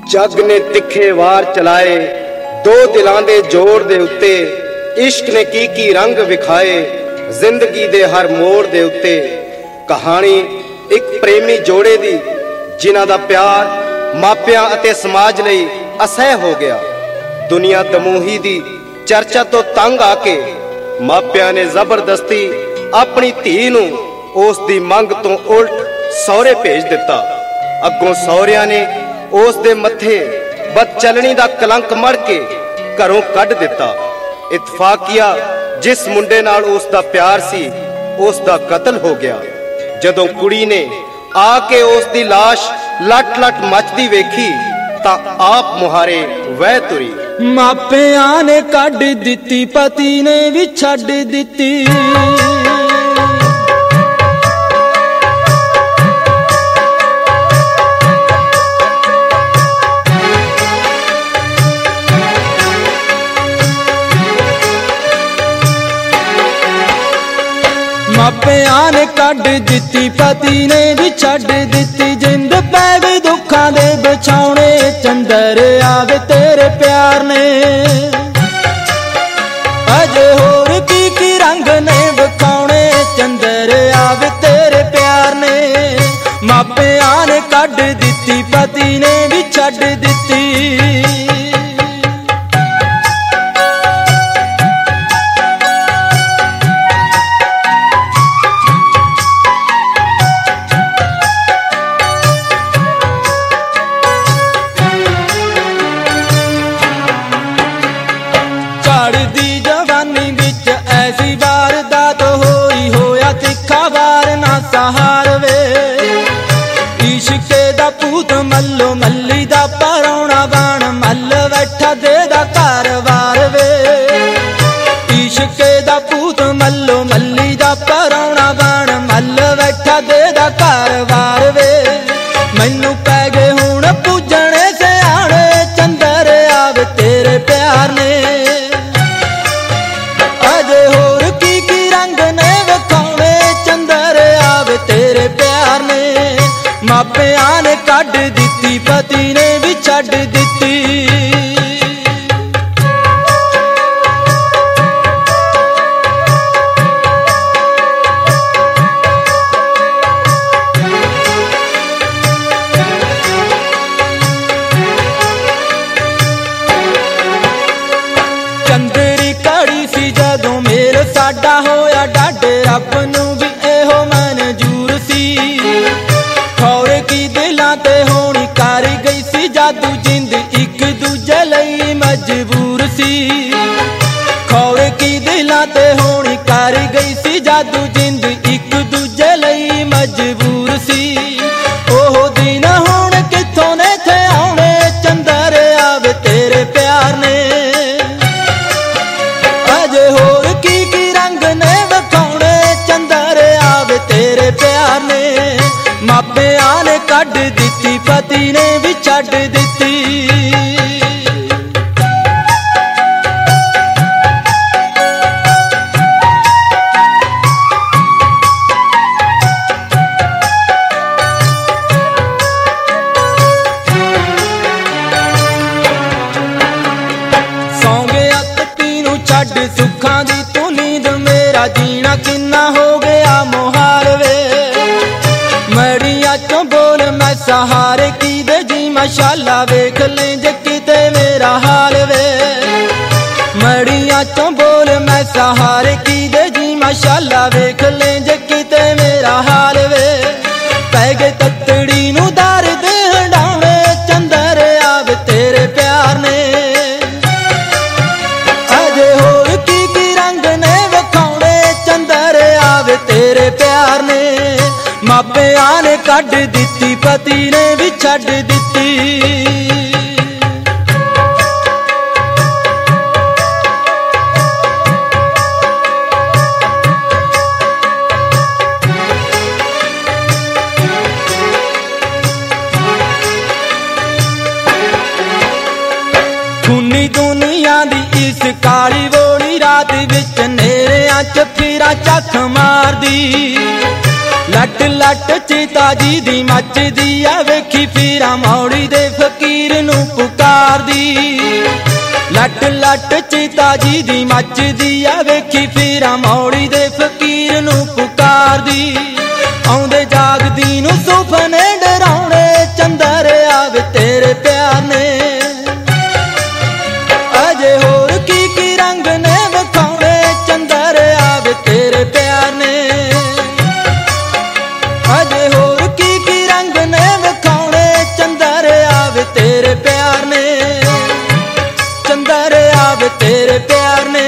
जग ने तिखे वार चलाए दो दिलां दे जोड़ दे उत्ते, इश्क ने की रंग विखाए जिंदगी दे हर मोड़ दे उत्ते। कहानी एक प्रेमी जोड़े दी जिन्हां दा प्यार मापियां अते समाज लई असह हो गया। दुनिया तमूही दी चर्चा तो तंग आके मापियां ने जबरदस्ती अपनी धी नूं उस दी मंग तो उल्ट सौरे भेज दिता। अगों सौरिया ने उस दे मथे बदचलनी दा कलंक मड़ के घरों कढ दिता। इतफाकिया जिस मुंडे नाल उस दा प्यार सी उस दा कतल हो गया। जदों कुड़ी ने आके उस दी लाश लट लट मचदी वेखी तां आप मुहारे वह तुरी। मापियां ने कढ दिती पति ने भी छड्ड दिती। मापियां ने कढ दिती पति ने भी छड्ड दिती। जिंद पै गई दुखां दे बिछौणे चंदर आवे तेरे प्यार ने। अजे होर की रंग ने विखाउने चंदर आवे तेरे प्यार ने। मापियां ने कढ दिती पति ने भी छड्ड दिती। सहार वे इश्के दा पूत मल्लो मल्ली दा परौना बन मल बैठा दे दा कारवार वे। इश्के दा पूत मल्लो मल्ली दा परौना बन मल बैठा दे दा कारवार वे। मैनू पै गए हुण पूजने सियाणे चंदर आवे तेरे प्यार ने। अजे होर की रंग ने विखाउने चंदर आवे तेरे प्यार ने। मापियां ने कढ दिती पति ने भी छड्ड दिती। चंदरी कड़ी सी जदों मेल साडा होया डड रब नूं भी एहो मंजूर सी। खौरे की दिलां ते होनी कर गई सी जादू जिंद एक दूजे लई मजबूर सी। खौरे की दिलां ते होनी कर गई सी जादू जिंद एक दूजे लई मजबूर सी। ओह दिन हुण किथों ने थे आउणे चंदर आवे तेरे प्यार ने। अजे होर की रंग ने विखाउने चंदर आवे तेरे प्यार ने। मापियां ने कढ दिती पति ने भी छड्ड दिती। सौ गया तती नूं छड्ड सुखां दी तू नींद मेरा जीना किन्ना हो गया मुहाल वे। मड़िया चों बोल मैं सहारे की दे जी माशाल्लाह वेख ले जे किते मेरा हाल वे। मड़िया चों बोल मैं सहारे की दे जी माशाल्लाह वेख ले जे किते मेरा हाल वे। पै गए ततड़ी नूं दर्द हंडाउने चंदर आवे तेरे प्यार ने। अजे होर की रंग ने विखाउने चंदर आवे तेरे प्यार ने। मापियां ने कढ दिती पति ने भी छड्ड दिती। खूनी दुनिया दी इस काली वोली रात विच नेरियां च फिरा चख मार दी। लट ਲੱਟ ਚੀਤਾ ਜੀ ਦੀ ਮੱਚਦੀ ਆ ਵੇਖੀ ਫੀਰਾ ਮੌੜੀ ਦੇ ਫਕੀਰ ਨੂੰ ਪੁਕਾਰਦੀ। ਲੱਟ ਲੱਟ ਚੀਤਾ ਜੀ ਦੀ ਮੱਚਦੀ ਆ ਵੇਖੀ ਫੀਰਾ ਮੌੜੀ ਦੇ ਫਕੀਰ ਨੂੰ ਪੁਕਾਰਦੀ। ਆਉਂਦੇ ਜਾਗਦੀ ਨੂੰ ਸੁਪਨੇ ਡਰਾਉਣੇ ਚੰਦਰ ਆਵੇ ਤੇਰੇ ਪਿਆਰ ਨੇ। ਅਜੇ ਹੋਰ ਕੀ ਰੰਗ ਨੇ ਵਿਖਾਉਣੇ ਚੰਦਰ ਆਵੇ ਤੇਰੇ ਪਿਆਰ ਨੇ। ਅਜੇ ਹੋਰ ਕੀ ਰੰਗ ਨੇ ਵਿਖਾਉਣੇ ਚੰਦਰ ਆਵੇ ਤੇਰੇ ਪਿਆਰ ਨੇ। ਚੰਦਰ ਆਵੇ ਤੇਰੇ ਪਿਆਰ ਨੇ।